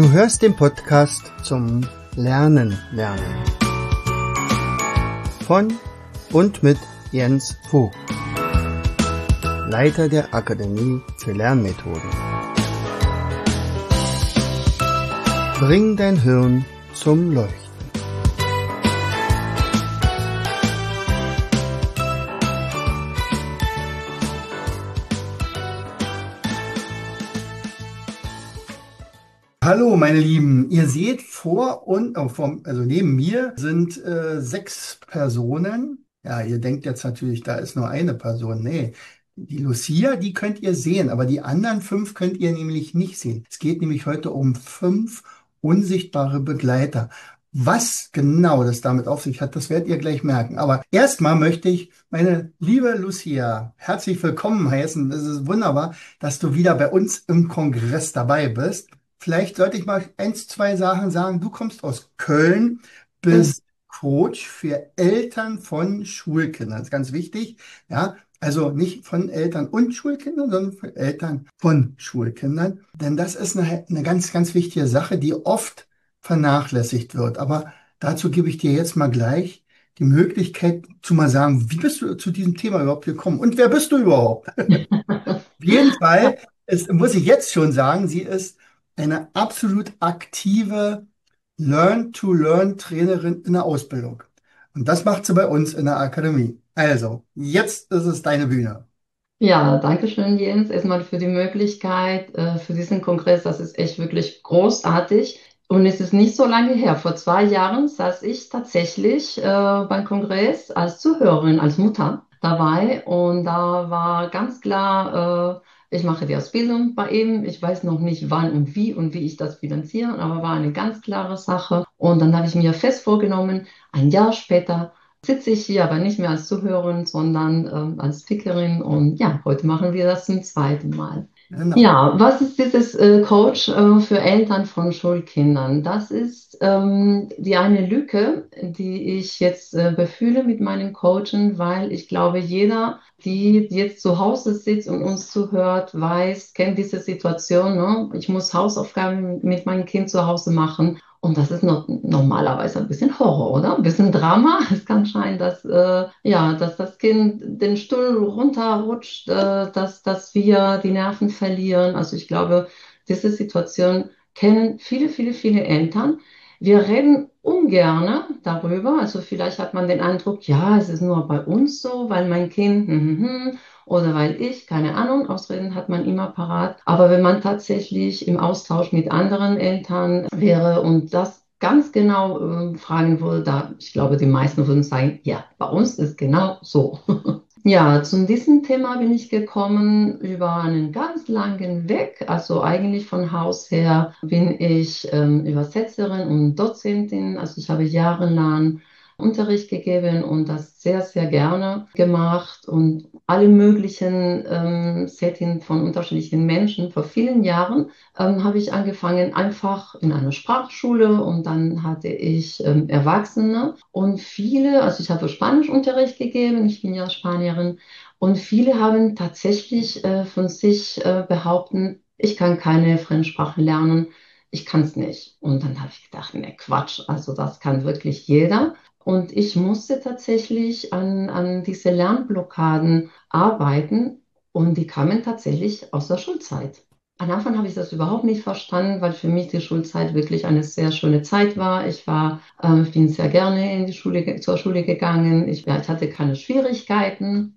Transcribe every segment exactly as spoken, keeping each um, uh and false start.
Du hörst den Podcast zum Lernen lernen von und mit Jens Vogt, Leiter der Akademie für Lernmethoden. Bring dein Hirn zum Leuchten. Hallo meine Lieben, ihr seht vor und oh, vom, also neben mir sind äh, sechs Personen. Ja, ihr denkt jetzt natürlich, da ist nur eine Person. Nee, die Lucia, die könnt ihr sehen, aber die anderen fünf könnt ihr nämlich nicht sehen. Es geht nämlich heute um fünf unsichtbare Begleiter. Was genau das damit auf sich hat, das werdet ihr gleich merken. Aber erstmal möchte ich meine liebe Lucia herzlich willkommen heißen. Es ist wunderbar, dass du wieder bei uns im Kongress dabei bist. Vielleicht sollte ich mal eins, zwei Sachen sagen. Du kommst aus Köln, bist Coach für Eltern von Schulkindern. Das ist ganz wichtig. Ja, also nicht von Eltern und Schulkindern, sondern für Eltern von Schulkindern. Denn das ist eine, eine ganz, ganz wichtige Sache, die oft vernachlässigt wird. Aber dazu gebe ich dir jetzt mal gleich die Möglichkeit zu mal sagen, wie bist du zu diesem Thema überhaupt gekommen? Und wer bist du überhaupt? Auf jeden Fall ist, muss ich jetzt schon sagen, sie ist eine absolut aktive Learn-to-Learn-Trainerin in der Ausbildung. Und das macht sie bei uns in der Akademie. Also, jetzt ist es deine Bühne. Ja, danke schön, Jens, erstmal für die Möglichkeit, äh, für diesen Kongress. Das ist echt wirklich großartig. Und es ist nicht so lange her. Vor zwei Jahren saß ich tatsächlich äh, beim Kongress als Zuhörerin, als Mutter dabei. Und da war ganz klar, äh, ich mache die Ausbildung bei ihm. Ich weiß noch nicht, wann und wie und wie ich das finanziere, aber war eine ganz klare Sache. Und dann habe ich mir fest vorgenommen, ein Jahr später sitze ich hier aber nicht mehr als Zuhörerin, sondern ähm, als Speakerin. Und ja, heute machen wir das zum zweiten Mal. Genau. Ja, was ist dieses äh, Coach äh, für Eltern von Schulkindern? Das ist ähm, die eine Lücke, die ich jetzt äh, befühle mit meinen Coachen, weil ich glaube, jeder, die jetzt zu Hause sitzt und uns zuhört, weiß, kennt diese Situation, ne? Ich muss Hausaufgaben mit meinem Kind zu Hause machen. Und das ist no normalerweise ein bisschen Horror, oder? Ein bisschen Drama. Es kann sein, dass, äh, ja, dass das Kind den Stuhl runterrutscht, äh, dass, dass wir die Nerven verlieren. Also ich glaube, diese Situation kennen viele, viele, viele Eltern. Wir reden ungerne darüber. Also vielleicht hat man den Eindruck, ja, es ist nur bei uns so, weil mein Kind, hm, hm, hm, oder weil ich, keine Ahnung, Ausreden hat man immer parat. Aber wenn man tatsächlich im Austausch mit anderen Eltern wäre und das ganz genau äh, fragen würde, da, ich glaube, die meisten würden sagen, ja, bei uns ist genau so. Ja, zu diesem Thema bin ich gekommen über einen ganz langen Weg. Also eigentlich von Haus her bin ich ähm, Übersetzerin und Dozentin. Also ich habe jahrelang Unterricht gegeben und das sehr, sehr gerne gemacht und alle möglichen ähm, Settings von unterschiedlichen Menschen. Vor vielen Jahren ähm, habe ich angefangen einfach in einer Sprachschule und dann hatte ich ähm, Erwachsene und viele, also ich habe Spanischunterricht gegeben, ich bin ja Spanierin und viele haben tatsächlich äh, von sich äh, behaupten, ich kann keine Fremdsprache lernen, ich kann es nicht. Und dann habe ich gedacht, ne Quatsch, also das kann wirklich jeder. Und ich musste tatsächlich an, an diese Lernblockaden arbeiten und die kamen tatsächlich aus der Schulzeit. Am Anfang habe ich das überhaupt nicht verstanden, weil für mich die Schulzeit wirklich eine sehr schöne Zeit war. Ich war, äh, ich bin sehr gerne in die Schule, ge- zur Schule gegangen. Ich, ja, ich hatte keine Schwierigkeiten.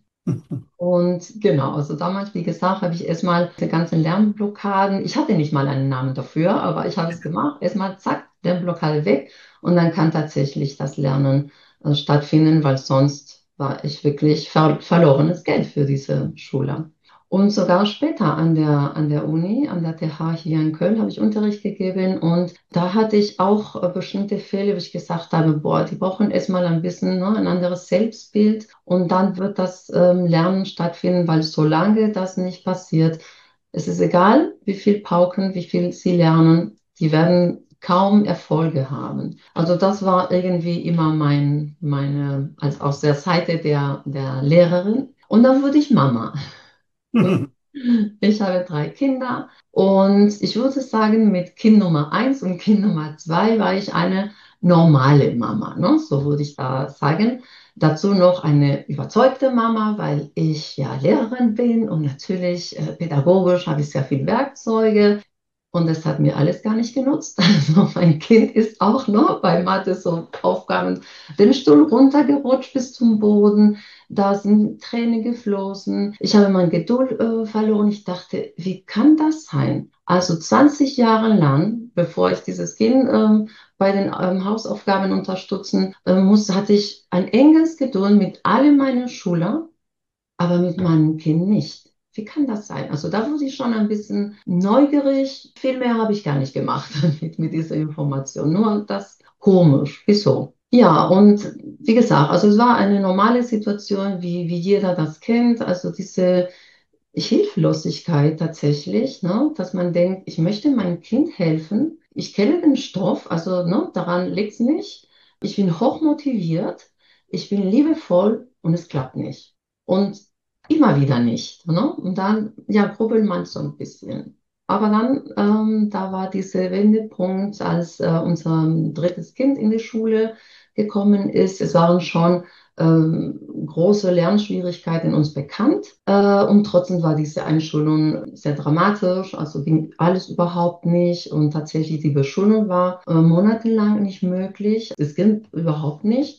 Und genau, also damals, wie gesagt, habe ich erstmal die ganzen Lernblockaden, ich hatte nicht mal einen Namen dafür, aber ich habe es gemacht. Erstmal zack, Lernblockade weg und dann kann tatsächlich das Lernen äh, stattfinden, weil sonst war ich wirklich ver verlorenes Geld für diese Schule. Und sogar später an der, an der Uni, an der T H hier in Köln, habe ich Unterricht gegeben und da hatte ich auch äh, bestimmte Fälle, wo ich gesagt habe, boah, die brauchen erstmal ein bisschen, ne, ein anderes Selbstbild und dann wird das ähm, Lernen stattfinden, weil solange das nicht passiert, es ist egal, wie viel pauken, wie viel sie lernen, die werden kaum Erfolge haben. Also das war irgendwie immer mein, meine, als aus der Seite der, der Lehrerin. Und dann wurde ich Mama. Und Ich habe drei Kinder und ich würde sagen, mit Kind Nummer eins und Kind Nummer zwei war ich eine normale Mama, ne? So würde ich da sagen. Dazu noch eine überzeugte Mama, weil ich ja Lehrerin bin und natürlich äh, pädagogisch habe ich sehr viel Werkzeuge. Und das hat mir alles gar nicht genutzt. Also mein Kind ist auch noch bei Mathe so Aufgaben den Stuhl runtergerutscht bis zum Boden. Da sind Tränen geflossen. Ich habe meine Geduld äh, verloren. Ich dachte, wie kann das sein? Also zwanzig Jahre lang, bevor ich dieses Kind ähm, bei den ähm, Hausaufgaben unterstützen äh, musste, hatte ich ein enges Geduld mit allen meinen Schülern, aber mit meinem Kind nicht. Wie kann das sein? Also da wurde ich schon ein bisschen neugierig. Viel mehr habe ich gar nicht gemacht mit, mit dieser Information. Nur das komisch. Wieso? Ja, und wie gesagt, also es war eine normale Situation, wie, wie jeder das kennt. Also diese Hilflosigkeit tatsächlich, ne? Dass man denkt, ich möchte meinem Kind helfen. Ich kenne den Stoff, also ne, daran liegt es nicht. Ich bin hochmotiviert, ich bin liebevoll und es klappt nicht. Und immer wieder nicht. Ne? Und dann, ja, grubbelt man so ein bisschen. Aber dann, ähm, da war dieser Wendepunkt, als äh, unser drittes Kind in die Schule gekommen ist. Es waren schon ähm, große Lernschwierigkeiten uns bekannt. Äh, und trotzdem war diese Einschulung sehr dramatisch, also ging alles überhaupt nicht. Und tatsächlich die Beschulung war äh, monatelang nicht möglich. Es ging überhaupt nicht.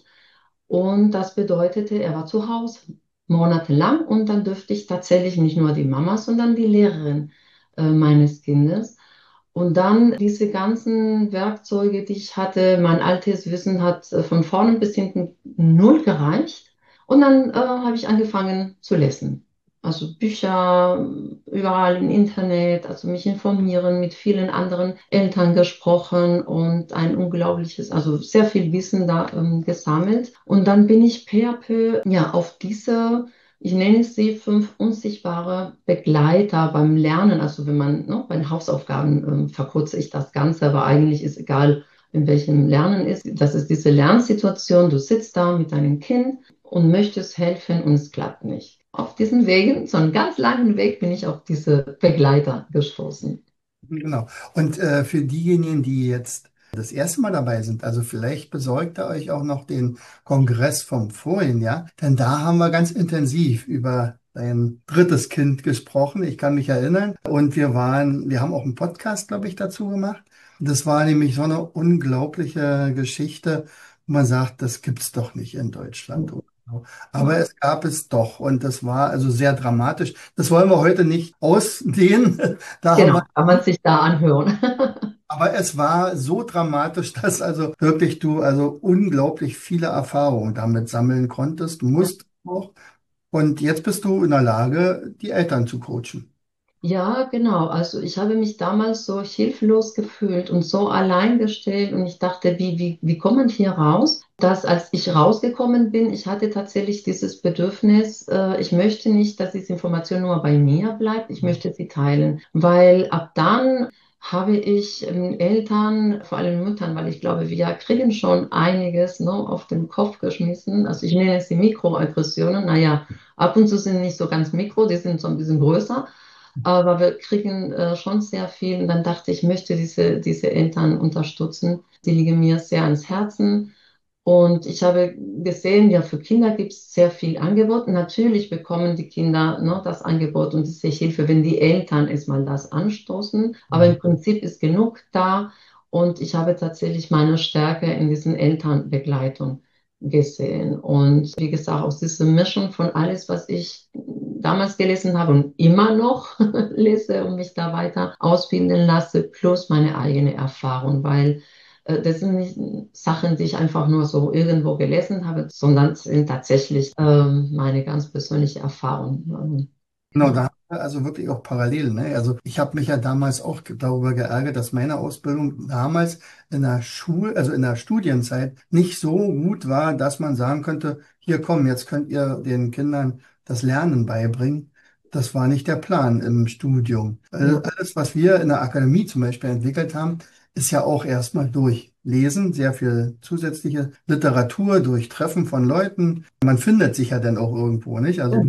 Und das bedeutete, er war zu Hause monatelang und dann dürfte ich tatsächlich nicht nur die Mama, sondern die Lehrerin äh, meines Kindes. Und dann diese ganzen Werkzeuge, die ich hatte, mein altes Wissen hat äh, von vorne bis hinten null gereicht. Und dann äh, habe ich angefangen zu lesen. Also Bücher überall im Internet, also mich informieren, mit vielen anderen Eltern gesprochen und ein unglaubliches, also sehr viel Wissen da ähm, gesammelt. Und dann bin ich peu à peu ja, auf diese, ich nenne sie fünf unsichtbare Begleiter beim Lernen. Also wenn man, ne, bei den Hausaufgaben ähm, verkürze ich das Ganze, aber eigentlich ist egal, in welchem Lernen ist. Das ist diese Lernsituation. Du sitzt da mit deinem Kind und möchtest helfen und es klappt nicht. Auf diesen Wegen, so einen ganz langen Weg, bin ich auf diese Begleiter gestoßen. Genau. Und äh, für diejenigen, die jetzt das erste Mal dabei sind, also vielleicht besorgt ihr euch auch noch den Kongress vom vorigen Jahr, denn da haben wir ganz intensiv über dein drittes Kind gesprochen. Ich kann mich erinnern. Und wir waren, wir haben auch einen Podcast, glaube ich, dazu gemacht. Das war nämlich so eine unglaubliche Geschichte, wo man sagt, das gibt's doch nicht in Deutschland. Oder so. Aber es gab es doch und das war also sehr dramatisch. Das wollen wir heute nicht ausdehnen. Da haben Genau, wir kann man sich da anhören. aber es war so dramatisch, dass also wirklich du also unglaublich viele Erfahrungen damit sammeln konntest, musst auch. Und jetzt bist du in der Lage, die Eltern zu coachen. Ja, genau. Also ich habe mich damals so hilflos gefühlt und so allein gestellt und ich dachte, wie, wie, wie kommt man hier raus? Dass als ich rausgekommen bin, ich hatte tatsächlich dieses Bedürfnis, äh, ich möchte nicht, dass diese Information nur bei mir bleibt, ich möchte sie teilen, weil ab dann habe ich ähm, Eltern, vor allem Müttern, weil ich glaube, wir kriegen schon einiges, ne, auf den Kopf geschmissen. Also ich nenne es die Mikroaggressionen. Naja, ab und zu sind nicht so ganz mikro, die sind so ein bisschen größer. Aber wir kriegen äh, schon sehr viel. Und dann dachte ich, ich möchte diese, diese Eltern unterstützen. Die liegen mir sehr ans Herzen. Und ich habe gesehen, ja, für Kinder gibt es sehr viel Angebot. Natürlich bekommen die Kinder, ne, das Angebot und diese Hilfe, wenn die Eltern erstmal das anstoßen. Aber im Prinzip ist genug da. Und ich habe tatsächlich meine Stärke in diesen Elternbegleitung gesehen. Und wie gesagt, aus dieser Mischung von alles, was ich damals gelesen habe und immer noch lese und mich da weiter ausbilden lasse, plus meine eigene Erfahrung, weil äh, das sind nicht Sachen, die ich einfach nur so irgendwo gelesen habe, sondern sind tatsächlich ähm, meine ganz persönliche Erfahrung. Genau, Ja. da haben wir also wirklich auch Parallelen. Ne? Also ich habe mich ja damals auch ge- darüber geärgert, dass meine Ausbildung damals in der Schul, also in der Studienzeit nicht so gut war, dass man sagen könnte, hier komm, jetzt könnt ihr den Kindern das Lernen beibringen. Das war nicht der Plan im Studium. Äh, Ja. Alles, was wir in der Akademie zum Beispiel entwickelt haben, ist ja auch erstmal durch Lesen, sehr viel zusätzliche Literatur, durch Treffen von Leuten. Man findet sich ja dann auch irgendwo, nicht? Also du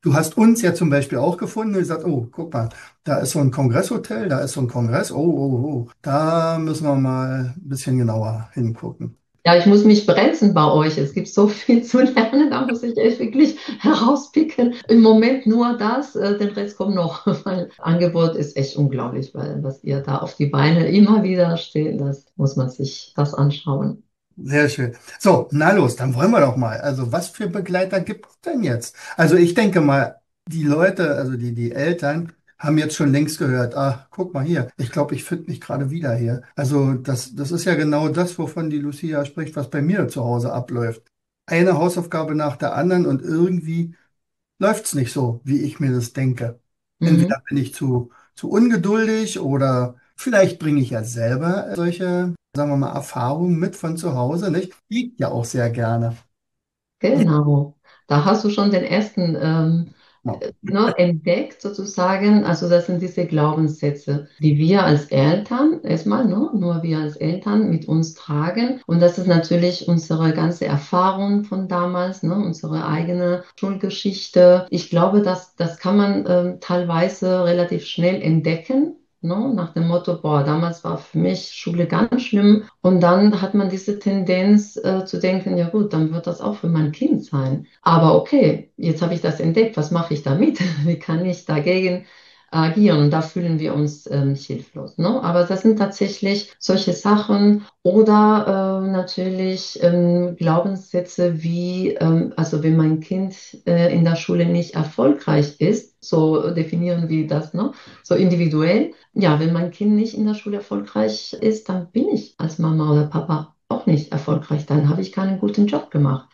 Du hast uns ja zum Beispiel auch gefunden und gesagt, oh, guck mal, da ist so ein Kongresshotel, da ist so ein Kongress, oh, oh, oh, da müssen wir mal ein bisschen genauer hingucken. Ja, ich muss mich bremsen bei euch. Es gibt so viel zu lernen, da muss ich echt wirklich herauspicken. Im Moment nur das, äh, den Rest kommt noch, weil Angebot ist echt unglaublich, weil was ihr da auf die Beine immer wieder steht, das muss man sich das anschauen. Sehr schön. So, na los, dann wollen wir doch mal. Also, was für Begleiter gibt es denn jetzt? Also, ich denke mal, die Leute, also die, die Eltern, haben jetzt schon längst gehört, ah, guck mal hier, ich glaube, ich finde mich gerade wieder hier. Also, das, das ist ja genau das, wovon die Lucia spricht, was bei mir zu Hause abläuft. Eine Hausaufgabe nach der anderen und irgendwie läuft's nicht so, wie ich mir das denke. Mhm. Entweder bin ich zu, zu ungeduldig oder vielleicht bringe ich ja selber solche, sagen wir mal, Erfahrungen mit von zu Hause, nicht? Liegt ja auch sehr gerne. Ja. Genau. Da hast du schon den ersten ähm, ne, entdeckt sozusagen. Also das sind diese Glaubenssätze, die wir als Eltern, erstmal, ne, nur wir als Eltern mit uns tragen. Und das ist natürlich unsere ganze Erfahrung von damals, ne, unsere eigene Schulgeschichte. Ich glaube, dass das kann man ähm, teilweise relativ schnell entdecken. Ne, nach dem Motto, boah, damals war für mich Schule ganz schlimm. Und dann hat man diese Tendenz äh, zu denken, ja gut, dann wird das auch für mein Kind sein. Aber okay, jetzt habe ich das entdeckt, was mache ich damit? Wie kann ich dagegen agieren? Und da fühlen wir uns ähm, nicht hilflos. Ne? Aber das sind tatsächlich solche Sachen oder äh, natürlich ähm, Glaubenssätze wie, ähm, also wenn mein Kind äh, in der Schule nicht erfolgreich ist, so definieren wir das, ne? So individuell. Ja, wenn mein Kind nicht in der Schule erfolgreich ist, dann bin ich als Mama oder Papa auch nicht erfolgreich. Dann habe ich keinen guten Job gemacht.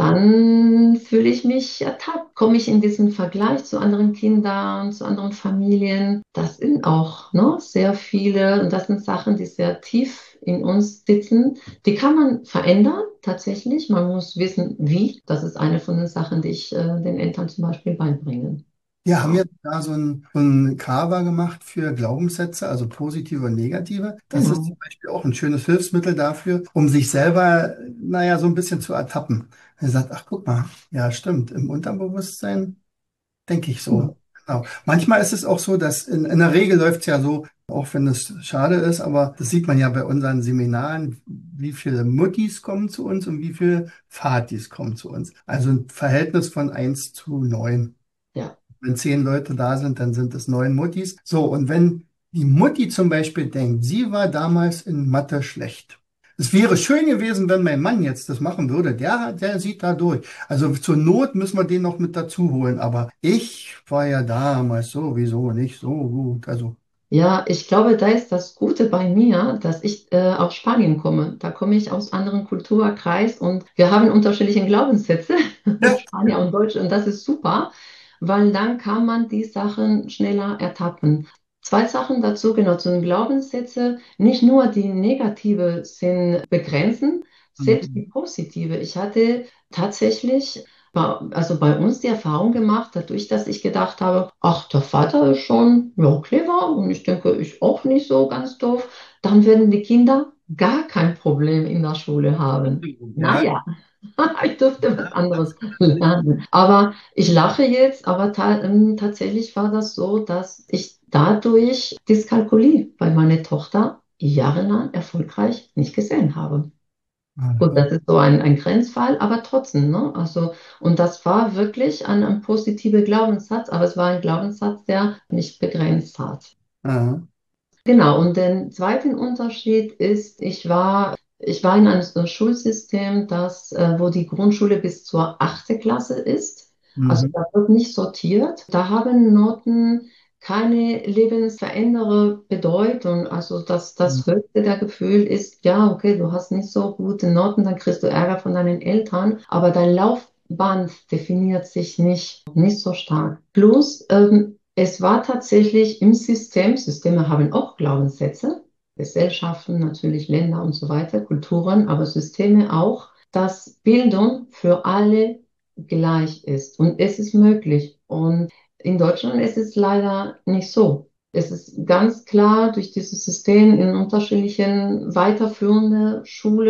Dann fühle ich mich ertappt, komme ich in diesen Vergleich zu anderen Kindern, zu anderen Familien. Das sind auch ne, sehr viele, und das sind Sachen, die sehr tief in uns sitzen. Die kann man verändern, tatsächlich. Man muss wissen, wie. Das ist eine von den Sachen, die ich äh, den Eltern zum Beispiel beibringe. Wir haben jetzt da so ein, so ein Cover gemacht für Glaubenssätze, also positive und negative. Das ist zum Genau. Beispiel auch ein schönes Hilfsmittel dafür, um sich selber, naja, so ein bisschen zu ertappen. Er sagt, ach, guck mal, ja, stimmt, im Unterbewusstsein denke ich so. Genau. Manchmal ist es auch so, dass in, in der Regel läuft es ja so, auch wenn es schade ist, aber das sieht man ja bei unseren Seminaren, wie viele Muttis kommen zu uns und wie viele Vatis kommen zu uns. Also ein Verhältnis von eins zu neun. Ja. Wenn zehn Leute da sind, dann sind es neun Muttis. So, und wenn die Mutti zum Beispiel denkt, sie war damals in Mathe schlecht. Es wäre schön gewesen, wenn mein Mann jetzt das machen würde. Der, der sieht da durch. Also zur Not müssen wir den noch mit dazu holen. Aber ich war ja damals sowieso nicht so gut. Also, Ja, ich glaube, da ist das Gute bei mir, dass ich äh, aus Spanien komme. Da komme ich aus anderen Kulturkreis und wir haben unterschiedliche Glaubenssätze, ja, Spanier und Deutsche, und das ist super, weil dann kann man die Sachen schneller ertappen. Zwei Sachen dazu, genau, zu den Glaubenssätzen. Nicht nur die negative sind begrenzen, selbst die positive. Ich hatte tatsächlich bei- also bei uns die Erfahrung gemacht, dadurch, dass ich gedacht habe, ach, der Vater ist schon ja, clever und ich denke, ich auch nicht so ganz doof, dann werden die Kinder gar kein Problem in der Schule haben. ja, Naja, ich durfte was anderes lernen. Aber ich lache jetzt, aber ta ähm, tatsächlich war das so, dass ich dadurch Dyskalkulie bei meiner Tochter jahrelang erfolgreich nicht gesehen habe. Gut, ja. das ist so ein, ein Grenzfall, aber trotzdem, ne? Also, und das war wirklich ein, ein positiver Glaubenssatz, aber es war ein Glaubenssatz, der nicht begrenzt hat. Ja. Genau, und der zweite Unterschied ist, ich war, ich war in einem so Schulsystem, das, äh, wo die Grundschule bis zur achten Klasse ist. Also Mhm. da wird nicht sortiert. Da haben Noten keine lebensverändernde Bedeutung. Also das, das höchste der Gefühl ist, ja, okay, du hast nicht so gute Noten, dann kriegst du Ärger von deinen Eltern, aber dein Laufband definiert sich nicht, nicht so stark. Plus, ähm, es war tatsächlich im System, Systeme haben auch Glaubenssätze, Gesellschaften, natürlich Länder und so weiter, Kulturen, aber Systeme auch, dass Bildung für alle gleich ist. Und es ist möglich. Und in Deutschland ist es leider nicht so. Es ist ganz klar durch dieses System in unterschiedlichen weiterführende Schule.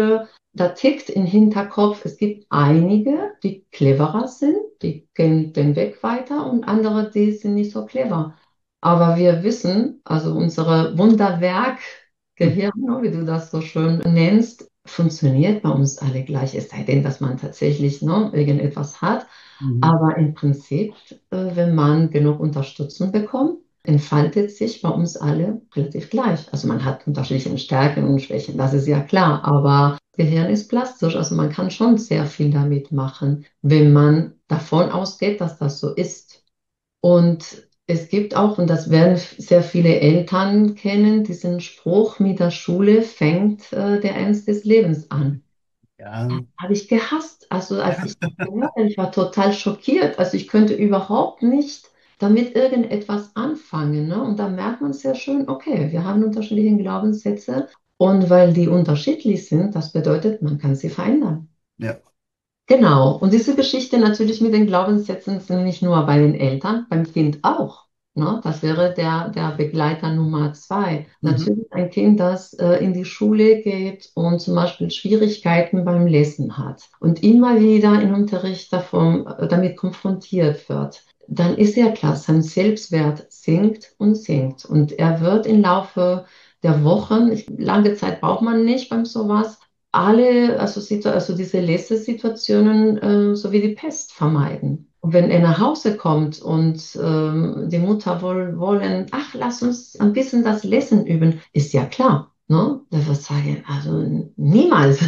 da tickt im Hinterkopf, es gibt einige, die cleverer sind, die gehen den Weg weiter und andere, die sind nicht so clever. Aber wir wissen, also unsere Wunderwerk-Gehirn, ne, wie du das so schön nennst, funktioniert bei uns alle gleich, es sei denn, dass man tatsächlich ne, irgendetwas hat. Mhm. Aber im Prinzip, äh, wenn man genug Unterstützung bekommt, entfaltet sich bei uns alle relativ gleich. Also man hat unterschiedliche Stärken und Schwächen, das ist ja klar, aber Gehirn ist plastisch, also man kann schon sehr viel damit machen, wenn man davon ausgeht, dass das so ist. Und es gibt auch, und das werden sehr viele Eltern kennen, diesen Spruch, mit der Schule fängt äh, der Ernst des Lebens an. Ja, Habe ich gehasst. Also als ich das gehört habe, ich war total schockiert. Also ich könnte überhaupt nicht damit irgendetwas anfangen. Ne? Und da merkt man sehr schön, okay, wir haben unterschiedliche Glaubenssätze. Und weil die unterschiedlich sind, das bedeutet, man kann sie verändern. ja. Genau. Und diese Geschichte natürlich mit den Glaubenssätzen sind nicht nur bei den Eltern, beim Kind auch. Ne? Das wäre der, der Begleiter Nummer zwei. Mhm. Natürlich ein Kind, das äh, in die Schule geht und zum Beispiel Schwierigkeiten beim Lesen hat und immer wieder im Unterricht davon, äh, damit konfrontiert wird. Dann ist ja klar, sein Selbstwert sinkt und sinkt. Und er wird im Laufe der Wochen, ich, lange Zeit braucht man nicht beim sowas, alle, also, situ- also diese Lästersituationen äh, so wie die Pest vermeiden. Und wenn er nach Hause kommt und ähm, die Mutter wohl wollen, ach, lass uns ein bisschen das Lesen üben, ist ja klar, ne? Der wird sagen, also niemals.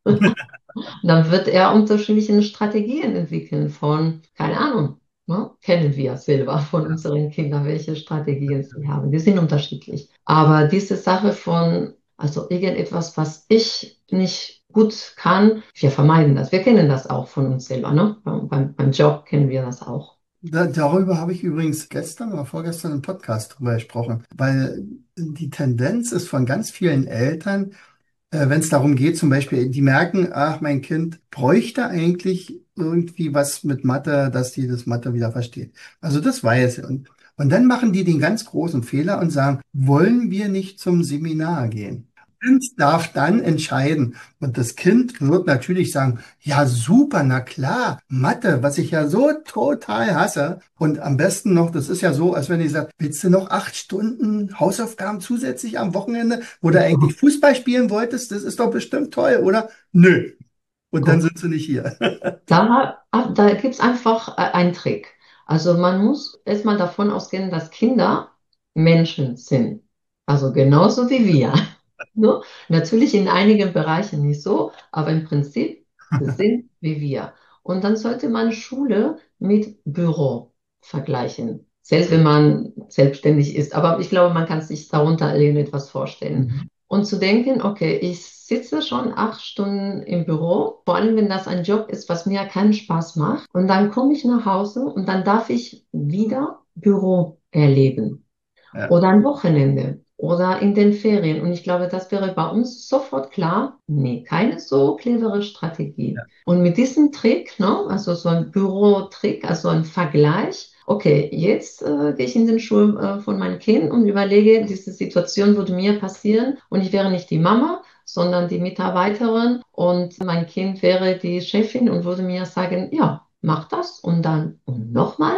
Dann wird er unterschiedliche Strategien entwickeln von, keine Ahnung, ne? Kennen wir selber von unseren Kindern, welche Strategien sie haben. Die sind unterschiedlich. Aber diese Sache von, also irgendetwas, was ich nicht gut kann, wir vermeiden das. Wir kennen das auch von uns selber, ne? Beim, beim, beim Job kennen wir das auch. Da, darüber habe ich übrigens gestern oder vorgestern im Podcast drüber gesprochen, weil die Tendenz ist von ganz vielen Eltern, äh, wenn es darum geht, zum Beispiel, die merken, ach, mein Kind bräuchte eigentlich irgendwie was mit Mathe, dass die das Mathe wieder versteht. Also das weiß ich. Und, und dann machen die den ganz großen Fehler und sagen, wollen wir nicht zum Seminar gehen? Kind darf dann entscheiden. Und das Kind wird natürlich sagen, ja, super, na klar, Mathe, was ich ja so total hasse. Und am besten noch, das ist ja so, als wenn ich sage, willst du noch acht Stunden Hausaufgaben zusätzlich am Wochenende, wo du eigentlich Fußball spielen wolltest? Das ist doch bestimmt toll, oder? Nö. Und dann sind sie nicht hier. Da, da gibt es einfach äh, einen Trick. Also man muss erstmal davon ausgehen, dass Kinder Menschen sind. Also genauso wie wir. Ne? Natürlich in einigen Bereichen nicht so, aber im Prinzip, sie sind wie wir. Und dann sollte man Schule mit Büro vergleichen. Selbst wenn man selbstständig ist. Aber ich glaube, man kann sich darunter irgendetwas vorstellen. Mhm. Und zu denken, okay, ich sitze schon acht Stunden im Büro, vor allem wenn das ein Job ist, was mir keinen Spaß macht. Und dann komme ich nach Hause und dann darf ich wieder Büro erleben Ja, oder ein Wochenende oder in den Ferien. Und ich glaube, das wäre bei uns sofort klar, nee, keine so clevere Strategie. ja. Und mit diesem Trick, ne, also so ein Bürotrick, also ein Vergleich, okay, jetzt äh, gehe ich in den Schuh äh, von meinem Kind und überlege, diese Situation würde mir passieren und ich wäre nicht die Mama, sondern die Mitarbeiterin und mein Kind wäre die Chefin und würde mir sagen, ja, mach das und dann und nochmal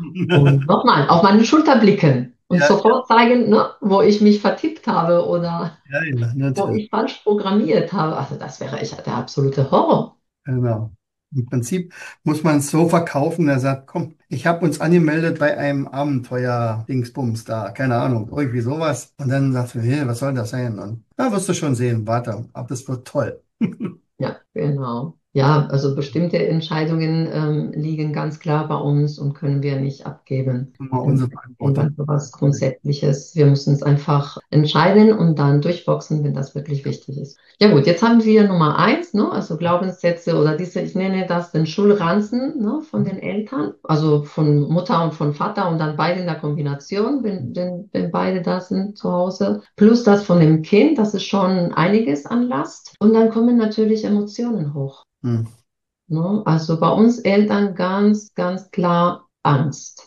und nochmal auf meine Schulter blicken und Ja, sofort zeigen, ne, wo ich mich vertippt habe oder ja, ja, wo natürlich. ich falsch programmiert habe. Also das wäre echt der absolute Horror. Genau. Im Prinzip muss man es so verkaufen, er sagt, komm, ich habe uns angemeldet bei einem Abenteuer-Dingsbums da, keine Ahnung, irgendwie sowas. Und dann sagst du, hey, was soll das sein? Und da wirst du schon sehen, warte, aber das wird toll. Ja, genau. Ja, also bestimmte Entscheidungen ähm, liegen ganz klar bei uns und können wir nicht abgeben. Immer Ähm, unsere Verantwortung. Irgendwann so was Grundsätzliches. Wir müssen es einfach entscheiden und dann durchboxen, wenn das wirklich wichtig ist. Ja gut, jetzt haben wir Nummer eins, ne? Also Glaubenssätze oder diese, ich nenne das den Schulranzen, ne, von den Eltern, also von Mutter und von Vater und dann beide in der Kombination, wenn, wenn, wenn beide da sind zu Hause. Plus das von dem Kind, das ist schon einiges an Last. Und dann kommen natürlich Emotionen hoch. Hm. Ne? Also bei uns Eltern ganz, ganz klar Angst.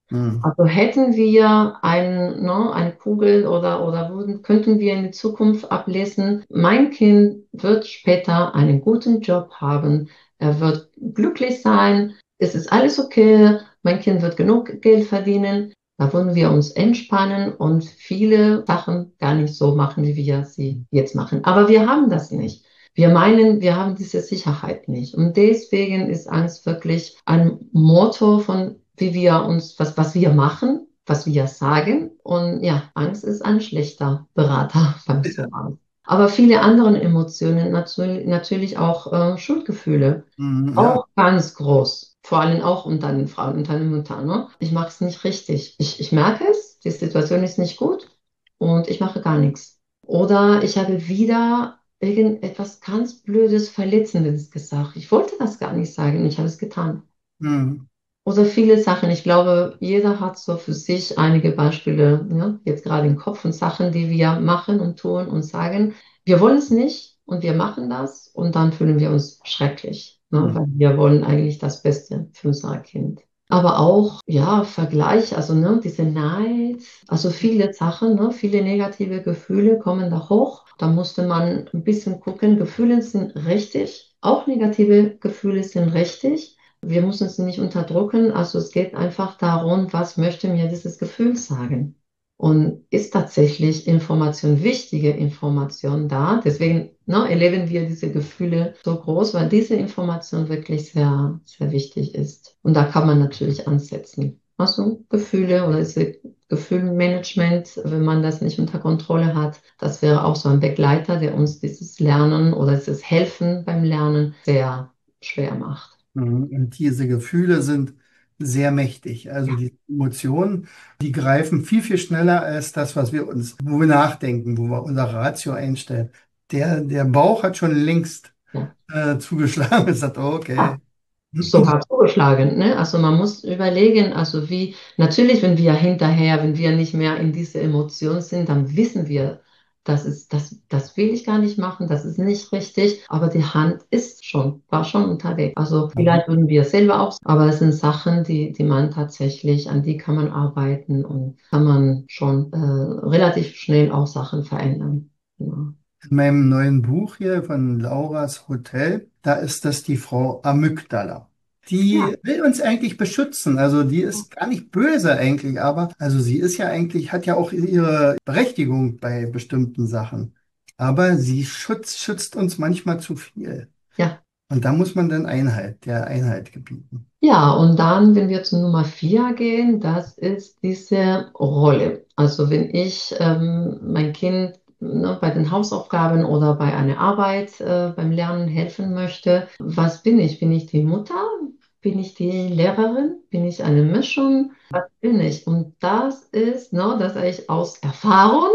Mhm. Also hätten wir ein, ne, eine Kugel oder, oder würden, könnten wir in die Zukunft ablesen, mein Kind wird später einen guten Job haben, er wird glücklich sein, es ist alles okay, mein Kind wird genug Geld verdienen, da würden wir uns entspannen und viele Sachen gar nicht so machen, wie wir sie jetzt machen. Aber wir haben das nicht. Wir meinen, wir haben diese Sicherheit nicht. Und deswegen ist Angst wirklich ein Motor von, wie wir uns, was, was wir machen, was wir sagen. Und ja, Angst ist ein schlechter Berater beim Ja. Zuhause. Aber viele andere Emotionen, natürlich, natürlich auch äh, Schuldgefühle, Mhm. Ja. auch ganz groß. Vor allem auch unter den Frauen, unter den Müttern. Ne? Ich mache es nicht richtig. Ich, ich merke es, die Situation ist nicht gut und ich mache gar nichts. Oder ich habe wieder irgendetwas ganz Blödes, Verletzendes gesagt. Ich wollte das gar nicht sagen und ich habe es getan. Mhm. Oder viele Sachen. Ich glaube, jeder hat so für sich einige Beispiele, ja, jetzt gerade im Kopf und Sachen, die wir machen und tun und sagen. Wir wollen es nicht und wir machen das und dann fühlen wir uns schrecklich, ne, Mhm. weil wir wollen eigentlich das Beste für unser Kind. Aber auch, ja, Vergleich, also ne, diese Neid, also viele Sachen, ne, viele negative Gefühle kommen da hoch. Da musste man ein bisschen gucken, Gefühle sind richtig, auch negative Gefühle sind richtig. Wir müssen sie nicht unterdrücken. Also es geht einfach darum, was möchte mir dieses Gefühl sagen? Und ist tatsächlich Information, wichtige Information da? Deswegen, ne, erleben wir diese Gefühle so groß, weil diese Information wirklich sehr, sehr wichtig ist. Und da kann man natürlich ansetzen. Also Gefühle oder diese Gefühlmanagement, wenn man das nicht unter Kontrolle hat, das wäre auch so ein Begleiter, der uns dieses Lernen oder dieses Helfen beim Lernen sehr schwer macht. Mhm. Und diese Gefühle sind sehr mächtig. Also Ja, die Emotionen, die greifen viel, viel schneller als das, was wir uns, wo wir nachdenken, wo wir unser Ratio einstellen. Der, der Bauch hat schon längst ja. äh, zugeschlagen und sagt, Ja, okay. sogar zugeschlagen, ne? Also man muss überlegen, also wie, natürlich, wenn wir hinterher, wenn wir nicht mehr in diese Emotion sind, dann wissen wir, das ist, das, das will ich gar nicht machen, das ist nicht richtig, aber die Hand ist schon, war schon unterwegs. Also Mhm. vielleicht würden wir es selber auch, aber es sind Sachen, die, die man tatsächlich, an die kann man arbeiten und kann man schon äh, relativ schnell auch Sachen verändern. Ja. In meinem neuen Buch hier von Lauras Hotel, da ist das die Frau Amygdala. Ja. Die will uns eigentlich beschützen. Also die ist gar nicht böse eigentlich, aber also sie ist ja eigentlich, hat ja auch ihre Berechtigung bei bestimmten Sachen. Aber sie schützt, schützt uns manchmal zu viel. Ja. Und da muss man dann Einheit, der Einheit gebieten. Ja, und dann, wenn wir zu Nummer vier gehen, das ist diese Rolle. Also wenn ich ähm, mein Kind ne, bei den Hausaufgaben oder bei einer Arbeit äh, beim Lernen helfen möchte, was bin ich? Bin ich die Mutter? Bin ich die Lehrerin? Bin ich eine Mischung? Was bin ich? Und das ist, ne, das sage ich aus Erfahrung.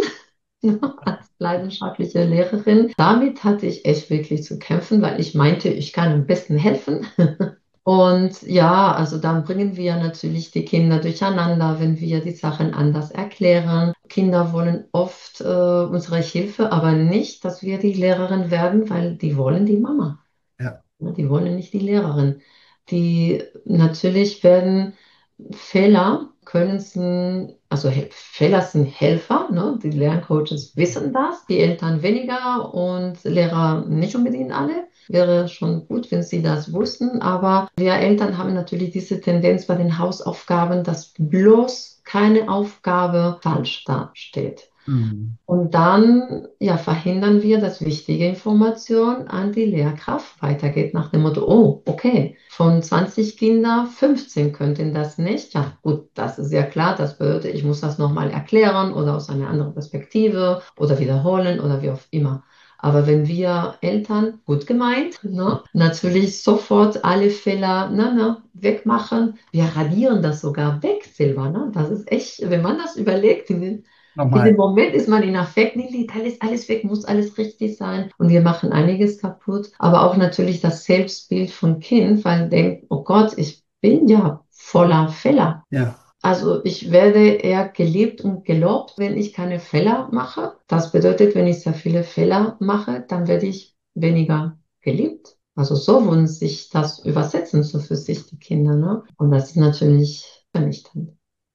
Als leidenschaftliche Lehrerin. Damit hatte ich echt wirklich zu kämpfen, weil ich meinte, ich kann am besten helfen. Und ja, also dann bringen wir natürlich die Kinder durcheinander, wenn wir die Sachen anders erklären. Kinder wollen oft äh, unsere Hilfe, aber nicht, dass wir die Lehrerin werden, weil die wollen die Mama. Ja. Ja, die wollen nicht die Lehrerin. Die natürlich werden Fehler können sind, also Hel- Fehler sind Helfer, ne? Die Lerncoaches wissen das, die Eltern weniger und Lehrer nicht unbedingt alle. Wäre schon gut, wenn sie das wussten, aber wir Eltern haben natürlich diese Tendenz bei den Hausaufgaben, dass bloß keine Aufgabe falsch dasteht. Mhm. Und dann ja, verhindern wir, dass wichtige Information an die Lehrkraft weitergeht, nach dem Motto, oh, okay, von zwanzig Kinder, fünfzehn könnten das nicht. Ja, gut, das ist ja klar, das bedeutet, ich muss das nochmal erklären oder aus einer anderen Perspektive oder wiederholen oder wie auch immer. Aber wenn wir Eltern, gut gemeint, ne, natürlich sofort alle Fehler ne, ne, wegmachen, wir radieren das sogar weg selber. Ne? Das ist echt, wenn man das überlegt, in dem Nochmal. Moment ist man in Affekt, nee, nee, da ist alles weg, muss alles richtig sein. Und wir machen einiges kaputt. Aber auch natürlich das Selbstbild von Kind, weil denkt, oh Gott, ich bin ja voller Fehler. Ja. Also ich werde eher geliebt und gelobt, wenn ich keine Fehler mache. Das bedeutet, wenn ich sehr viele Fehler mache, dann werde ich weniger geliebt. Also so wollen sich das übersetzen, so für sich die Kinder, ne? Und das ist natürlich vernichtend.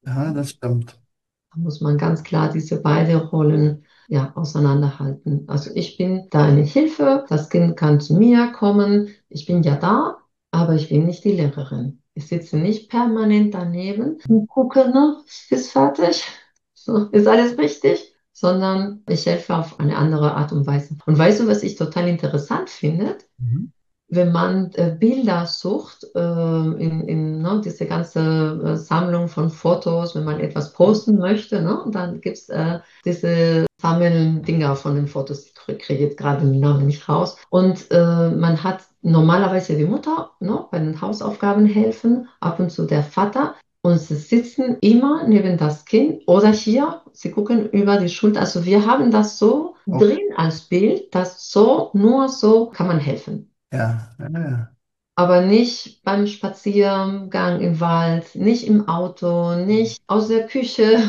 Ja, das stimmt. Da muss man ganz klar diese beiden Rollen ja auseinanderhalten. Also ich bin da eine Hilfe, das Kind kann zu mir kommen, ich bin ja da, aber ich bin nicht die Lehrerin. Ich sitze nicht permanent daneben und gucke, ne, ist fertig, so, ist alles richtig, sondern ich helfe auf eine andere Art und Weise. Und weißt du, was ich total interessant finde? Mhm. Wenn man äh, Bilder sucht, äh, in, in ne, diese ganze äh, Sammlung von Fotos, wenn man etwas posten möchte, ne, und dann gibt es äh, diese Sammeldinger von den Fotos, ich krie- kriege jetzt gerade den Namen nicht raus. Und äh, man hat normalerweise die Mutter, ne, bei den Hausaufgaben helfen, ab und zu der Vater. Und sie sitzen immer neben das Kind oder hier, sie gucken über die Schulter. Also wir haben das so Auch, drin als Bild, dass so, nur so kann man helfen. ja, ja, ja. Aber nicht beim Spaziergang im Wald, nicht im Auto, nicht aus der Küche.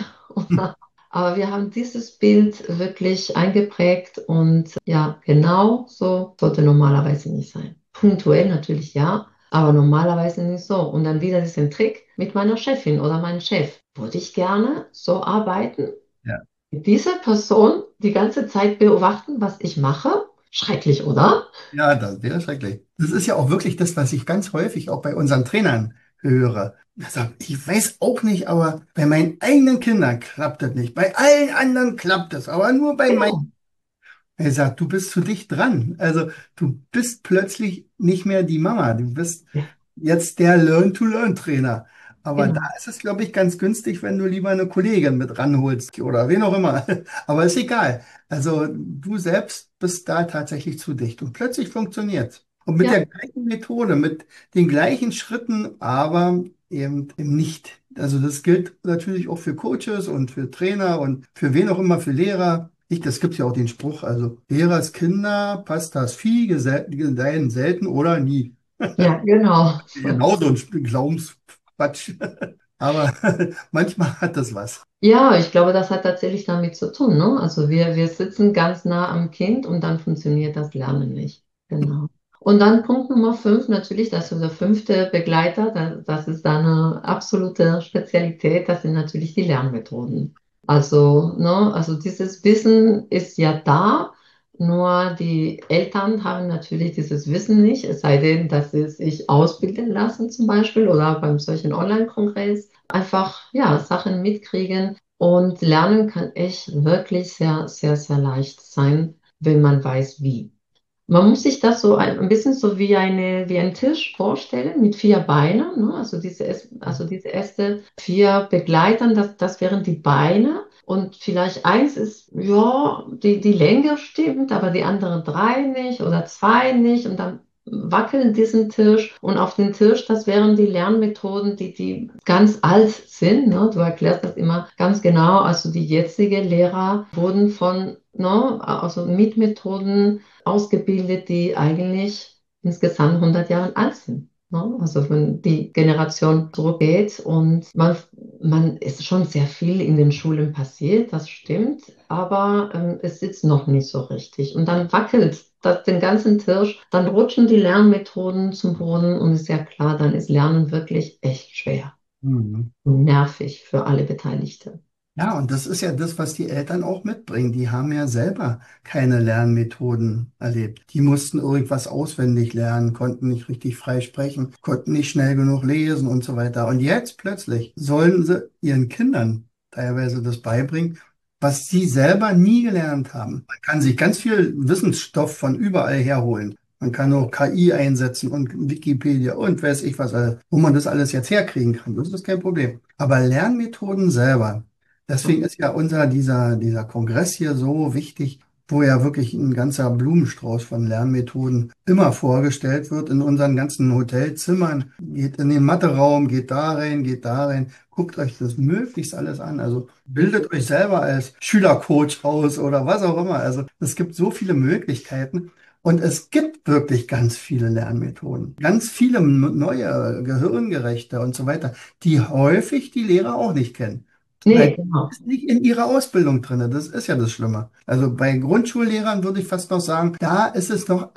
Aber wir haben dieses Bild wirklich eingeprägt und ja, genau so sollte normalerweise nicht sein. Punktuell natürlich ja, aber normalerweise nicht so. Und dann wieder diesen Trick mit meiner Chefin oder meinem Chef. Würde ich gerne so arbeiten, Ja. mit dieser Person die ganze Zeit beobachten, was ich mache? Schrecklich, oder? Ja, das wäre schrecklich. Das ist ja auch wirklich das, was ich ganz häufig auch bei unseren Trainern höre. Also, ich weiß auch nicht, aber bei meinen eigenen Kindern klappt das nicht. Bei allen anderen klappt es, aber nur bei Genau. meinen. Er sagt, du bist zu dicht dran. Also du bist plötzlich nicht mehr die Mama. Du bist Ja, jetzt der Learn-to-Learn-Trainer. Aber da genau. ist es, glaube ich, ganz günstig, wenn du lieber eine Kollegin mit ranholst oder wen auch immer. Aber ist egal. Also du selbst bist da tatsächlich zu dicht und plötzlich funktioniert. Und mit Ja, der gleichen Methode, mit den gleichen Schritten, aber eben, eben nicht. Also das gilt natürlich auch für Coaches und für Trainer und für wen auch immer, für Lehrer. Ich, das gibt ja auch den Spruch, also Lehrers Kinder, Pastas Vieh, gesel- gedeihen selten oder nie. ja, genau. Genau so ein Glaubensquatsch. Aber manchmal hat das was. Ja, ich glaube, das hat tatsächlich damit zu tun, ne? Also wir, wir sitzen ganz nah am Kind und dann funktioniert das Lernen nicht. Genau. Und dann Punkt Nummer fünf, natürlich, das ist der fünfte Begleiter, das, das ist eine absolute Spezialität, das sind natürlich die Lernmethoden. Also, ne, also dieses Wissen ist ja da, nur die Eltern haben natürlich dieses Wissen nicht, es sei denn, dass sie sich ausbilden lassen zum Beispiel oder beim solchen Online-Kongress einfach ja Sachen mitkriegen und lernen kann echt wirklich sehr, sehr, sehr leicht sein, wenn man weiß wie. Man muss sich das so ein, ein bisschen so wie eine, wie ein Tisch vorstellen mit vier Beinen, ne? Also diese, es- also diese erste vier Begleitern, das, das wären die Beine. Und vielleicht eins ist, ja, die, die Länge stimmt, aber die anderen drei nicht oder zwei nicht. Und dann wackeln diesen Tisch. Und auf den Tisch, das wären die Lernmethoden, die, die ganz alt sind. Ne? Du erklärst das immer ganz genau. Also die jetzigen Lehrer wurden von, ne, also mit Methoden ausgebildet, die eigentlich insgesamt hundert Jahre alt sind. Ne? Also wenn die Generation zurückgeht und man, man ist schon sehr viel in den Schulen passiert, das stimmt, aber ähm, es sitzt noch nicht so richtig. Und dann wackelt das den ganzen Tisch, dann rutschen die Lernmethoden zum Boden und ist ja klar, dann ist Lernen wirklich echt schwer Mhm. und nervig für alle Beteiligten. Ja, und das ist ja das, was die Eltern auch mitbringen. Die haben ja selber keine Lernmethoden erlebt. Die mussten irgendwas auswendig lernen, konnten nicht richtig frei sprechen, konnten nicht schnell genug lesen und so weiter. Und jetzt plötzlich sollen sie ihren Kindern teilweise das beibringen, was sie selber nie gelernt haben. Man kann sich ganz viel Wissensstoff von überall herholen. Man kann auch K I einsetzen und Wikipedia und weiß ich was, alles, wo man das alles jetzt herkriegen kann. Das ist kein Problem. Aber Lernmethoden selber, deswegen ist ja unser, dieser, dieser Kongress hier so wichtig, wo ja wirklich ein ganzer Blumenstrauß von Lernmethoden immer vorgestellt wird in unseren ganzen Hotelzimmern. Geht in den Matheraum, geht da rein, geht da rein. Guckt euch das möglichst alles an. Also bildet euch selber als Schülercoach aus oder was auch immer. Also es gibt so viele Möglichkeiten. Und es gibt wirklich ganz viele Lernmethoden, ganz viele neue, gehirngerechte und so weiter, die häufig die Lehrer auch nicht kennen. Nee, Weil genau. ist nicht in ihrer Ausbildung drin. Das ist ja das Schlimme. Also bei Grundschullehrern würde ich fast noch sagen, da ist es noch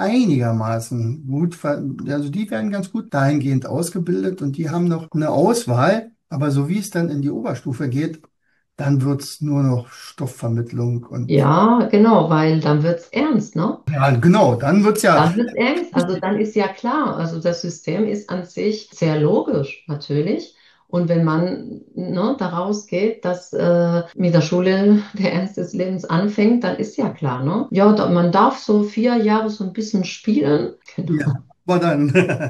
einigermaßen gut, ver- also die werden ganz gut dahingehend ausgebildet und die haben noch eine Auswahl. Aber so wie es dann in die Oberstufe geht, dann wird es nur noch Stoffvermittlung und Ja, genau, weil dann wird es ernst, ne? ja, genau, dann wird es ja Dann wird es ernst. Also dann ist ja klar, also das System ist an sich sehr logisch, natürlich. Und wenn man ne, daraus geht, dass äh, mit der Schule der Ernst des Lebens anfängt, dann ist ja klar, ne? Ja, da, man darf so vier Jahre so ein bisschen spielen. ja, Genau. aber dann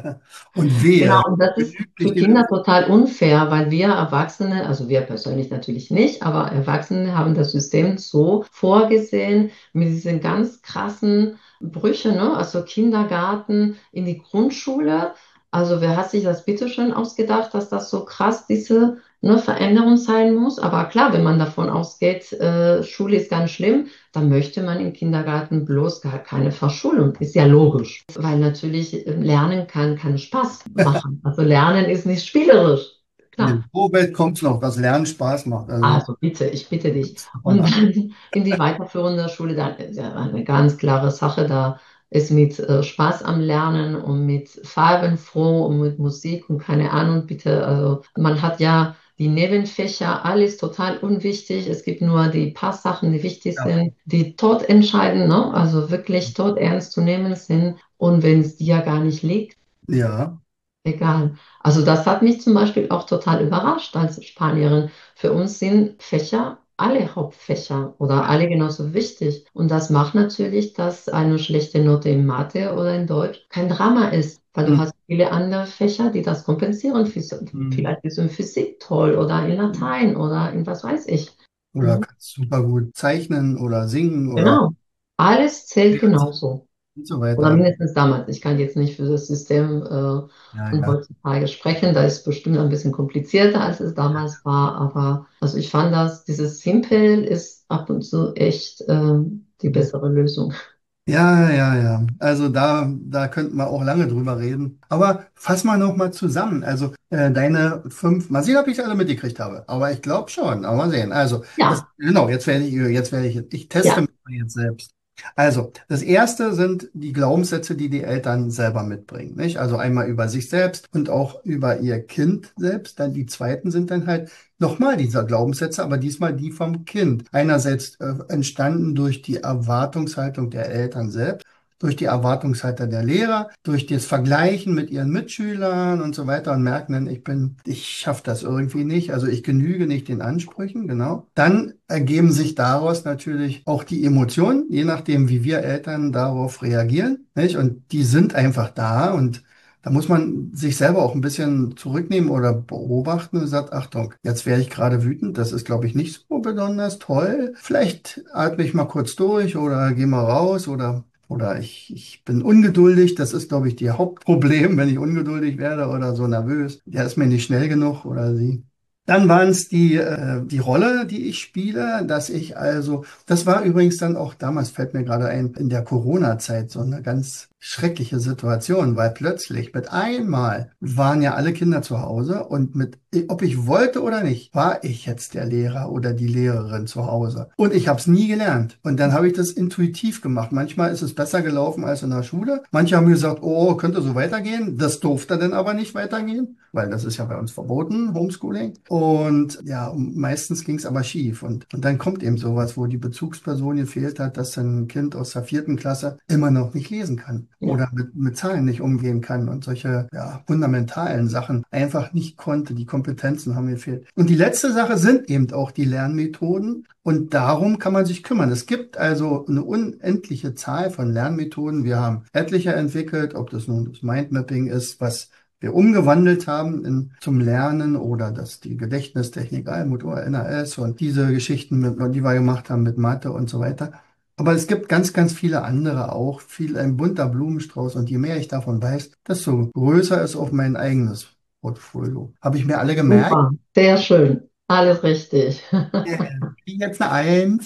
und Genau, wehe, und das ist genügt für nicht die Kinder Lösung. total unfair, weil wir Erwachsene, also wir persönlich natürlich nicht, aber Erwachsene haben das System so vorgesehen mit diesen ganz krassen Brüchen, ne? Also Kindergarten in die Grundschule. Also wer hat sich das bitte schön ausgedacht, dass das so krass diese ne, Veränderung sein muss? Aber klar, wenn man davon ausgeht, äh, Schule ist ganz schlimm, dann möchte man im Kindergarten bloß gar keine Verschulung. Ist ja logisch, weil natürlich äh, Lernen kann, kann Spaß machen. Also Lernen ist nicht spielerisch. In Klar. der Vorwelt kommt es noch, dass Lernen Spaß macht. Also Also bitte, ich bitte dich. das davon Und ab. dann in die weiterführende Schule, dann ist ja eine ganz klare Sache, da ist mit äh, Spaß am Lernen und mit farbenfroh und mit Musik und keine Ahnung, bitte. Also man hat ja die Nebenfächer, alles total unwichtig. Es gibt nur die paar Sachen, die wichtig Ja, sind, die tot entscheiden, ne? Also wirklich tot ernst zu nehmen sind. Und wenn es dir gar nicht liegt, ja. egal. Also das hat mich zum Beispiel auch total überrascht als Spanierin. Für uns sind Fächer alle Hauptfächer oder alle genauso wichtig. Und das macht natürlich, dass eine schlechte Note in Mathe oder in Deutsch kein Drama ist, weil du Hm, hast viele andere Fächer, die das kompensieren. Phys- hm. Vielleicht ist in Physik toll oder in Latein oder in was weiß ich. Oder Ne? kannst super gut zeichnen oder singen oder Genau. Alles zählt genauso. und so Oder weiter. mindestens damals. Ich kann jetzt nicht für das System äh, Ja, von ja. heutzutage sprechen. Da ist bestimmt ein bisschen komplizierter, als es damals war. Aber also ich fand das, dieses Simple ist ab und zu echt ähm, die bessere Lösung. Ja, ja, ja. Also da, da könnten wir auch lange drüber reden. Aber fass mal noch mal zusammen. Also äh, deine fünf, mal sehen, ob ich es alle mitgekriegt habe. Aber ich glaube schon. Aber mal sehen. Also das, Ja, genau, jetzt werde ich, jetzt werde ich, ich teste ja, mich jetzt selbst. Also das erste sind die Glaubenssätze, die die Eltern selber mitbringen, nicht? Also einmal über sich selbst und auch über ihr Kind selbst. Dann die zweiten sind dann halt nochmal dieser Glaubenssätze, aber diesmal die vom Kind. Einerseits äh, entstanden durch die Erwartungshaltung der Eltern selbst, durch die Erwartungshaltung der Lehrer, durch das Vergleichen mit ihren Mitschülern und so weiter und merken dann, ich bin, ich schaffe das irgendwie nicht, also ich genüge nicht den Ansprüchen, genau. Dann ergeben sich daraus natürlich auch die Emotionen, je nachdem, wie wir Eltern darauf reagieren, nicht? Und die sind einfach da und da muss man sich selber auch ein bisschen zurücknehmen oder beobachten und sagt, Achtung, jetzt wäre ich gerade wütend, das ist, glaube ich, nicht so besonders toll. Vielleicht atme ich mal kurz durch oder gehe mal raus oder, oder ich, ich bin ungeduldig. Das ist, glaube ich, die Hauptproblem, wenn ich ungeduldig werde oder so nervös. Der ist mir nicht schnell genug oder sie. Dann waren es die, äh, die Rolle, die ich spiele, dass ich also, das war übrigens dann auch damals, fällt mir gerade ein, in der Corona-Zeit so eine ganz schreckliche Situation, weil plötzlich mit einmal waren ja alle Kinder zu Hause und mit, ob ich wollte oder nicht, war ich jetzt der Lehrer oder die Lehrerin zu Hause. Und ich habe es nie gelernt. Und dann habe ich das intuitiv gemacht. Manchmal ist es besser gelaufen als in der Schule. Manche haben gesagt, oh, könnte so weitergehen. Das durfte dann aber nicht weitergehen, weil das ist ja bei uns verboten, Homeschooling. Und ja, meistens ging es aber schief. Und, und dann kommt eben sowas, wo die Bezugsperson gefehlt hat, dass ein Kind aus der vierten Klasse immer noch nicht lesen kann ja. oder mit, mit Zahlen nicht umgehen kann und solche ja, fundamentalen Sachen einfach nicht konnte. Die Kompetenzen haben gefehlt. Und die letzte Sache sind eben auch die Lernmethoden. Und darum kann man sich kümmern. Es gibt also eine unendliche Zahl von Lernmethoden. Wir haben etliche entwickelt, ob das nun das Mindmapping ist, was wir umgewandelt haben in, zum Lernen oder dass die Gedächtnistechnik, Almotor, N A S und diese Geschichten, mit, die wir gemacht haben mit Mathe und so weiter. Aber es gibt ganz, ganz viele andere auch, viel ein bunter Blumenstrauß. Und je mehr ich davon weiß, desto größer ist auch mein eigenes Portfolio. Habe ich mir alle gemerkt? Super, sehr schön. Alles richtig. Ja, ich jetzt eine Eins.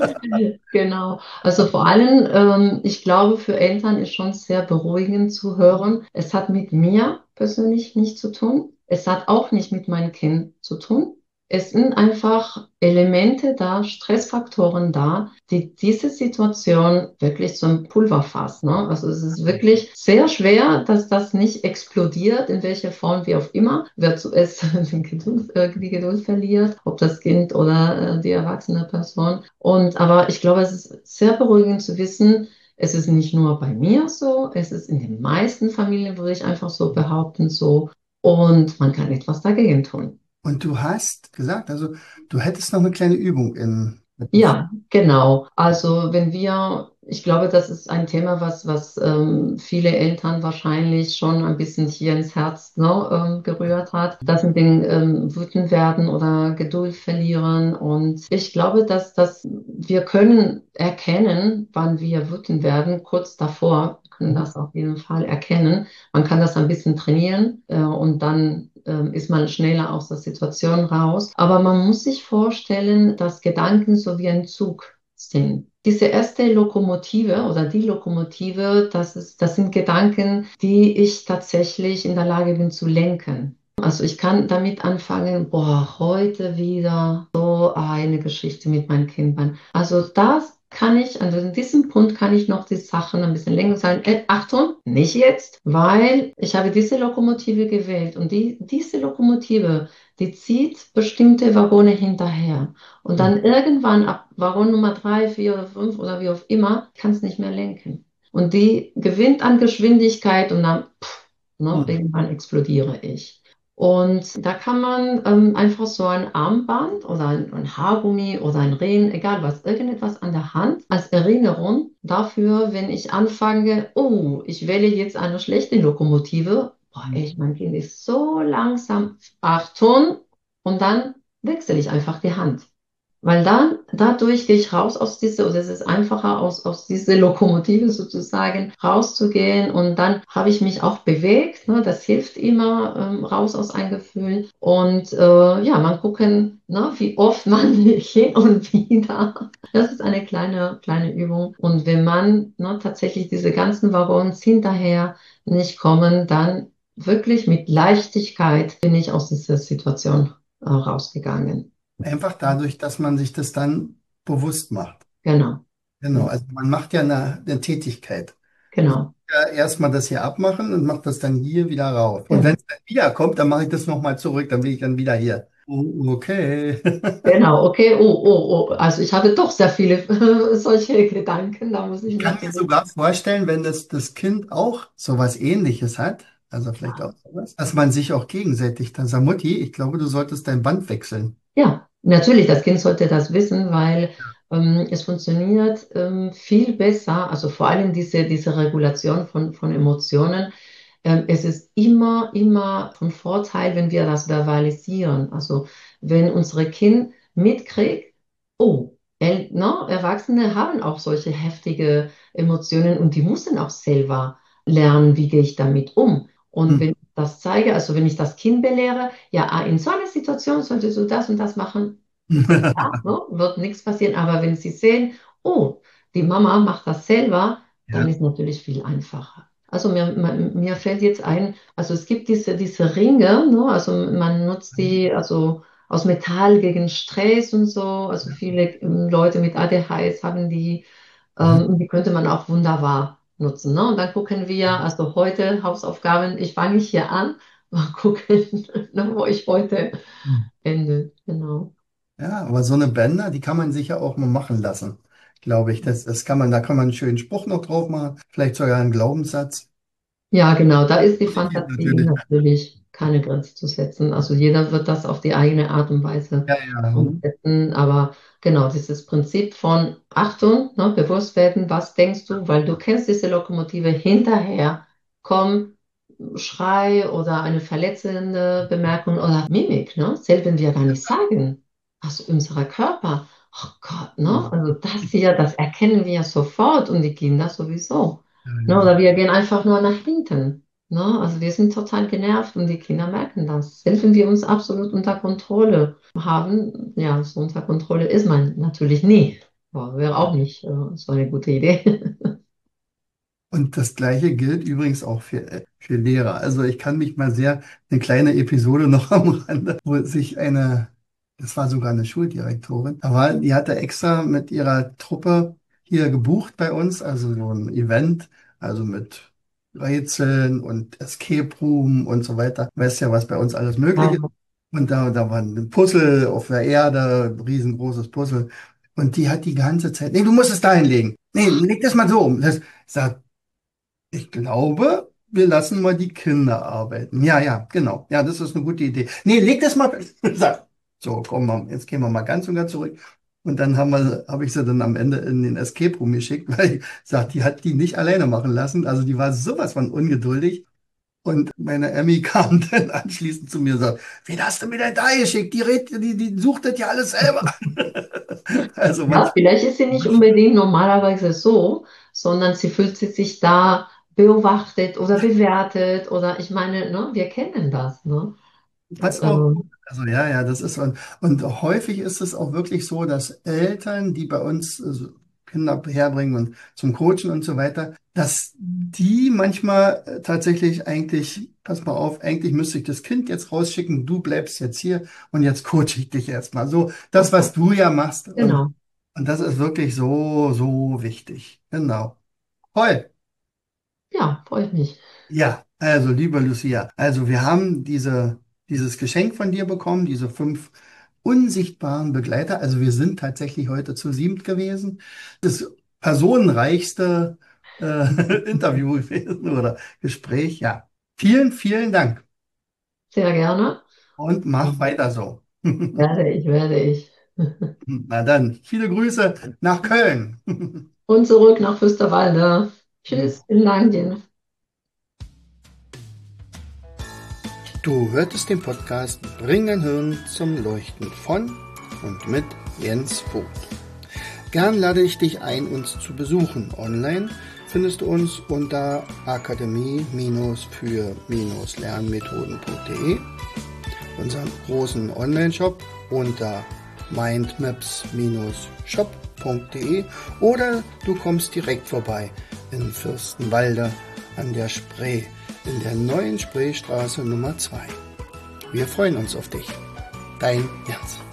Genau. Also vor allem, ähm, ich glaube, für Eltern ist schon sehr beruhigend zu hören. Es hat mit mir persönlich nichts zu tun. Es hat auch nicht mit meinem Kind zu tun. Es sind einfach Elemente da, Stressfaktoren da, die diese Situation wirklich zum Pulverfass, ne? Also es ist wirklich sehr schwer, dass das nicht explodiert, in welcher Form wie auch immer, wer zuerst die Geduld, äh, die Geduld verliert, ob das Kind oder äh, die erwachsene Person. Und aber ich glaube, es ist sehr beruhigend zu wissen, es ist nicht nur bei mir so, es ist in den meisten Familien, würde ich einfach so behaupten, so. Und man kann etwas dagegen tun. Und du hast gesagt, also du hättest noch eine kleine Übung in etwas. Ja, genau. Also wenn wir, ich glaube, das ist ein Thema, was, was ähm, viele Eltern wahrscheinlich schon ein bisschen hier ins Herz, ne, ähm, gerührt hat, das mit den ähm, wütend werden oder Geduld verlieren. Und ich glaube, dass, dass wir können erkennen, wann wir wütend werden, kurz davor, wir können das auf jeden Fall erkennen. Man kann das ein bisschen trainieren, äh, und dann ähm, ist man schneller aus der Situation raus. Aber man muss sich vorstellen, dass Gedanken so wie ein Zug sind. Diese erste Lokomotive oder die Lokomotive, das ist, das sind Gedanken, die ich tatsächlich in der Lage bin zu lenken. Also ich kann damit anfangen, boah, heute wieder so eine Geschichte mit meinen Kindern. Also das kann ich, also in diesem Punkt kann ich noch die Sachen ein bisschen länger sagen. Äh, Achtung, nicht jetzt, weil ich habe diese Lokomotive gewählt und die, diese Lokomotive, die zieht bestimmte Waggone hinterher. Und dann irgendwann ab Waggon Nummer drei, vier oder fünf oder wie auch immer, kann es nicht mehr lenken. Und die gewinnt an Geschwindigkeit und dann, pff, ne, Mhm. irgendwann explodiere ich. Und da kann man ähm, einfach so ein Armband oder ein, ein Haargummi oder ein Ring, egal was, irgendetwas an der Hand als Erinnerung dafür, wenn ich anfange, oh, ich wähle jetzt eine schlechte Lokomotive. Boah, echt, mein Kind ist so langsam. Achtung! Und dann wechsle ich einfach die Hand. Weil dann, dadurch gehe ich raus aus dieser, oder es ist einfacher, aus, aus dieser Lokomotive sozusagen rauszugehen. Und dann habe ich mich auch bewegt. Ne? Das hilft immer, ähm, raus aus einem Gefühl. Und äh, ja, mal gucken, ne, wie oft man hin und wieder. Das ist eine kleine, kleine Übung. Und wenn man ne, tatsächlich diese ganzen Waggons hinterher nicht kommen, dann wirklich mit Leichtigkeit bin ich aus dieser Situation äh, rausgegangen. Einfach dadurch, dass man sich das dann bewusst macht. Genau, Genau, also man macht ja eine, eine Tätigkeit. Ich genau, ja erstmal das hier abmachen und mache das dann hier wieder rauf. Und wenn genau. es dann wieder kommt, dann mache ich das nochmal zurück, dann bin ich dann wieder hier. Oh, okay. Genau, okay. Oh, oh, oh. Also ich habe doch sehr viele solche Gedanken. Da muss ich Ich kann mir natürlich. sogar vorstellen, wenn das, das Kind auch sowas Ähnliches hat, also vielleicht auch sowas, dass man sich auch gegenseitig dann sagt, Mutti, ich glaube, du solltest dein Band wechseln. Ja, natürlich, das Kind sollte das wissen, weil ähm, es funktioniert ähm, viel besser, also vor allem diese, diese Regulation von, von Emotionen. Ähm, es ist immer, immer von Vorteil, wenn wir das verbalisieren. Also wenn unsere Kind mitkriegt, oh, El ne, Erwachsene haben auch solche heftige Emotionen und die müssen auch selber lernen, wie gehe ich damit um. Und Hm. wenn ich das zeige, also wenn ich das Kind belehre, ja, ah, in so einer Situation solltest du das und das machen, ja, ne, wird nichts passieren. Aber wenn sie sehen, oh, die Mama macht das selber, dann Ja. ist natürlich viel einfacher. Also mir, mir, mir fällt jetzt ein, also es gibt diese, diese Ringe, ne, also man nutzt die also aus Metall gegen Stress und so. Also viele ähm, Leute mit A D H S haben die, ähm, die könnte man auch wunderbar nutzen. Ne? Und dann gucken wir, also heute Hausaufgaben, ich fange hier an, mal gucken, ne, wo ich heute ende. Genau. Ja, aber so eine Bänder, die kann man sich ja auch mal machen lassen, glaube ich. Das, das kann man, da kann man einen schönen Spruch noch drauf machen, vielleicht sogar einen Glaubenssatz. Ja, genau, da ist die Positiv Fantasie natürlich. natürlich keine Grenze zu setzen. Also jeder wird das auf die eigene Art und Weise Ja, ja. Hm. umsetzen. Aber genau, dieses Prinzip von Achtung, ne, bewusst werden, was denkst du, weil du kennst diese Lokomotive hinterher, komm, Schrei oder eine verletzende Bemerkung oder Mimik, ne, selbst wenn wir gar nicht sagen, also unser Körper, oh Gott, ne, also das hier, das erkennen wir sofort und die Kinder sowieso. Ja, Ne, ja. oder wir gehen einfach nur nach hinten. Ne? Also wir sind total genervt und die Kinder merken das. Selbst wenn wir uns absolut unter Kontrolle haben, ja, so unter Kontrolle ist man natürlich nie. Ja, wäre auch nicht äh, so eine gute Idee. Und das Gleiche gilt übrigens auch für, äh, für Lehrer. Also ich kann mich mal sehr, eine kleine Episode noch am Rande, wo sich eine Das war sogar eine Schuldirektorin. Aber die hatte extra mit ihrer Truppe hier gebucht bei uns, also so ein Event, also mit Rätseln und Escape Room und so weiter. Weißt ja, was bei uns alles möglich ist. Ja. Und da, da war ein Puzzle auf der Erde, ein riesengroßes Puzzle. Und die hat die ganze Zeit, nee, du musst es da hinlegen. Nee, leg das mal so um. Das, ich sag, ich glaube, wir lassen mal die Kinder arbeiten. Ja, ja, genau. Ja, das ist eine gute Idee. Nee, leg das mal. Sag, so, komm mal, jetzt gehen wir mal ganz und ganz zurück. Und dann haben wir, habe ich sie dann am Ende in den Escape Room geschickt, weil ich sagt, die hat die nicht alleine machen lassen. Also die war sowas von ungeduldig. Und meine Emmy kam dann anschließend zu mir und sagt, wen hast du mir denn da geschickt? Die, red, die, die sucht das ja alles selber. Also Ja, manchmal. vielleicht ist sie nicht unbedingt normalerweise so, sondern sie fühlt sich da beobachtet oder bewertet oder ich meine, ne, wir kennen das, ne? Pass auf. Ähm, Also ja, ja, das ist und, und häufig ist es auch wirklich so, dass Eltern, die bei uns also Kinder herbringen und zum Coachen und so weiter, dass die manchmal äh, tatsächlich eigentlich, pass mal auf, eigentlich müsste ich das Kind jetzt rausschicken, du bleibst jetzt hier und jetzt coache ich dich erstmal. So, das, was du ja machst und, genau. und das ist wirklich so, so wichtig. Genau. Toll. Ja, freue ich mich. Ja, also liebe Lucia, also wir haben diese, dieses Geschenk von dir bekommen, diese fünf unsichtbaren Begleiter. Also wir sind tatsächlich heute zu siebt gewesen. Das personenreichste äh, Interview gewesen oder Gespräch. Ja, vielen, vielen Dank Sehr gerne. und mach weiter so. Werde ich, werde ich. Na dann, viele Grüße nach Köln. Und zurück nach Fürsterwalde. Tschüss, vielen Dank dir. Du hörtest den Podcast Bring dein Hirn zum Leuchten von und mit Jens Vogt. Gern lade ich dich ein, uns zu besuchen. Online findest du uns unter akademie-für-lernmethoden punkt de, unseren großen Online-Shop unter mindmaps-shop punkt de oder du kommst direkt vorbei in Fürstenwalde an der Spree, in der neuen Spreestraße Nummer zwei. Wir freuen uns auf dich. Dein Jens.